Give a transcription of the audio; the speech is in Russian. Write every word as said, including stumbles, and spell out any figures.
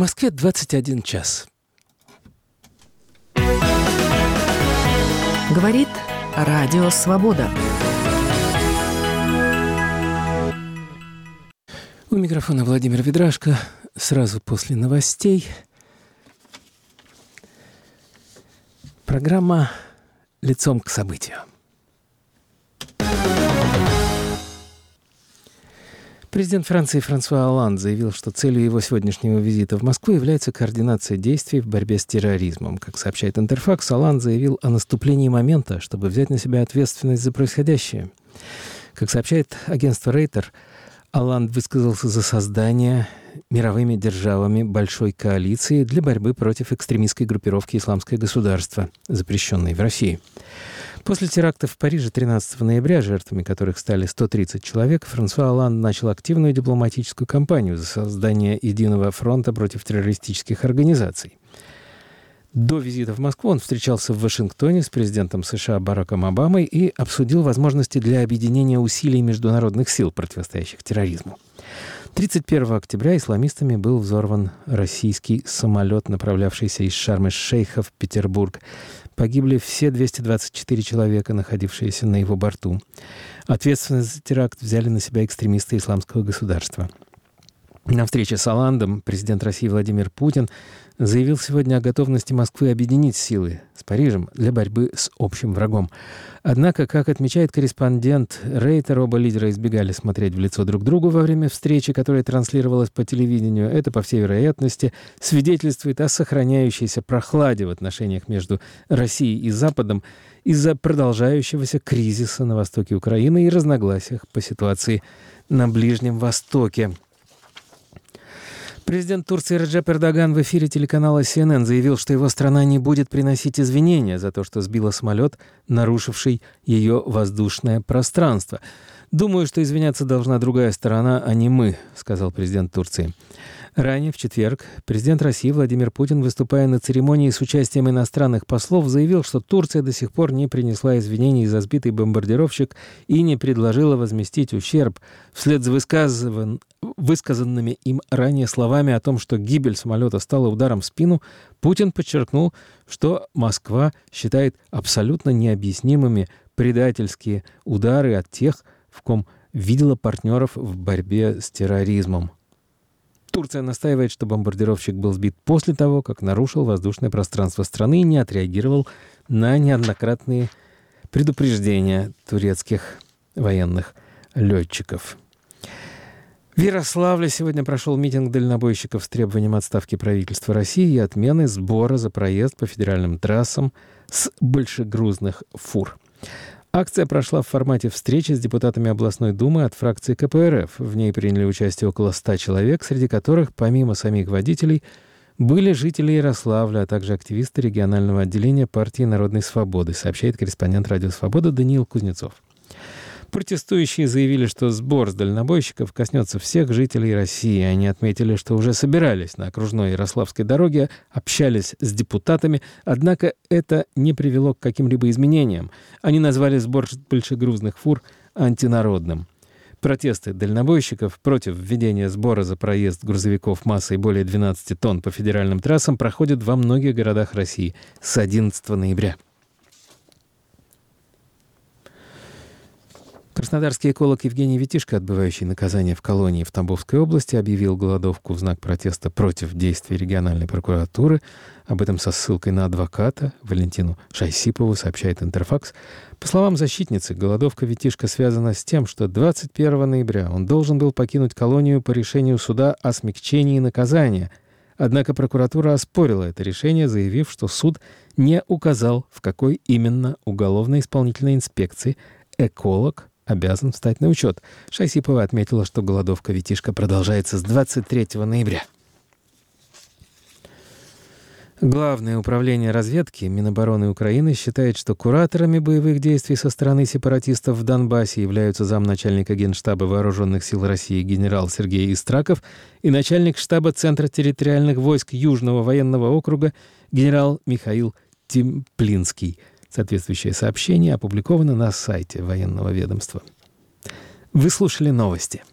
Москве двадцать один час. Говорит Радио Свобода. У микрофона Владимир Ведрашко. Сразу после новостей программа «Лицом к событию». Президент Франции Франсуа Олланд заявил, что целью его сегодняшнего визита в Москву является координация действий в борьбе с терроризмом. Как сообщает Интерфакс, Олланд заявил о наступлении момента, чтобы взять на себя ответственность за происходящее. Как сообщает агентство Рейтер, Олланд высказался за создание мировыми державами большой коалиции для борьбы против экстремистской группировки «Исламское государство», запрещенной в России. После терактов в Париже тринадцатого ноября, жертвами которых стали сто тридцать человек, Франсуа Олланд начал активную дипломатическую кампанию за создание единого фронта против террористических организаций. До визита в Москву он встречался в Вашингтоне с президентом США Бараком Обамой и обсудил возможности для объединения усилий международных сил, противостоящих терроризму. тридцать первого октября исламистами был взорван российский самолет, направлявшийся из Шарм-эль-Шейха в Петербург. Погибли все двести двадцать четыре человека, находившиеся на его борту. Ответственность за теракт взяли на себя экстремисты Исламского государства. На встрече с Олландом президент России Владимир Путин заявил сегодня о готовности Москвы объединить силы с Парижем для борьбы с общим врагом. Однако, как отмечает корреспондент Рейтер, оба лидера избегали смотреть в лицо друг другу во время встречи, которая транслировалась по телевидению. Это, по всей вероятности, свидетельствует о сохраняющейся прохладе в отношениях между Россией и Западом из-за продолжающегося кризиса на востоке Украины и разногласиях по ситуации на Ближнем Востоке. Президент Турции Реджеп Эрдоган в эфире телеканала си эн эн заявил, что его страна не будет приносить извинения за то, что сбила самолет, нарушивший ее воздушное пространство. «Думаю, что извиняться должна другая сторона, а не мы», — сказал президент Турции. Ранее, в четверг, президент России Владимир Путин, выступая на церемонии с участием иностранных послов, заявил, что Турция до сих пор не принесла извинений за сбитый бомбардировщик и не предложила возместить ущерб. Вслед за высказыван... высказанными им ранее словами о том, что гибель самолета стала ударом в спину, Путин подчеркнул, что Москва считает абсолютно необъяснимыми предательские удары от тех, в ком видела партнеров в борьбе с терроризмом. Турция настаивает, что бомбардировщик был сбит после того, как нарушил воздушное пространство страны и не отреагировал на неоднократные предупреждения турецких военных летчиков. В Ярославле сегодня прошел митинг дальнобойщиков с требованием отставки правительства России и отмены сбора за проезд по федеральным трассам с большегрузных фур. Акция прошла в формате встречи с депутатами областной думы от фракции ка пэ эр эф. В ней приняли участие около ста человек, среди которых, помимо самих водителей, были жители Ярославля, а также активисты регионального отделения партии Народной свободы, сообщает корреспондент Радио Свобода Даниил Кузнецов. Протестующие заявили, что сбор с дальнобойщиков коснется всех жителей России. Они отметили, что уже собирались на окружной Ярославской дороге, общались с депутатами, однако это не привело к каким-либо изменениям. Они назвали сбор большегрузных фур антинародным. Протесты дальнобойщиков против введения сбора за проезд грузовиков массой более двенадцати тонн по федеральным трассам проходят во многих городах России с одиннадцатого ноября. Краснодарский эколог Евгений Витишко, отбывающий наказание в колонии в Тамбовской области, объявил голодовку в знак протеста против действий региональной прокуратуры. Об этом со ссылкой на адвоката Валентину Шайсипову сообщает Интерфакс. По словам защитницы, голодовка Витишко связана с тем, что двадцать первого ноября он должен был покинуть колонию по решению суда о смягчении наказания. Однако прокуратура оспорила это решение, заявив, что суд не указал, в какой именно уголовно-исполнительной инспекции эколог обязан встать на учет. Шайсипова отметила, что голодовка Витишко продолжается с двадцать третьего ноября. Главное управление разведки Минобороны Украины считает, что кураторами боевых действий со стороны сепаратистов в Донбассе являются замначальника Генштаба Вооруженных сил России генерал Сергей Истраков и начальник штаба Центра территориальных войск Южного военного округа генерал Михаил Темплинский. Соответствующее сообщение опубликовано на сайте военного ведомства. Вы слушали новости.